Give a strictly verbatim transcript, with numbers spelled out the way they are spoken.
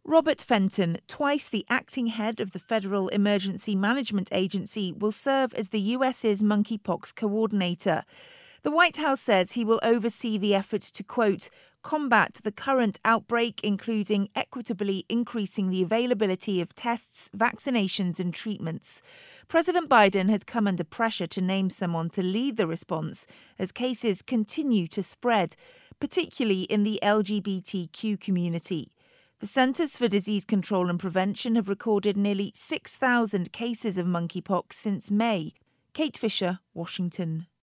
Robert Fenton, twice the acting head of the Federal Emergency Management Agency, will serve as the U S's monkeypox coordinator. The White House says he will oversee the effort to, quote, combat the current outbreak, including equitably increasing the availability of tests, vaccinations and treatments. President Biden had come under pressure to name someone to lead the response as cases continue to spread, particularly in the L G B T Q community. The Centers for Disease Control and Prevention have recorded nearly six thousand cases of monkeypox since May. Kate Fisher, Washington.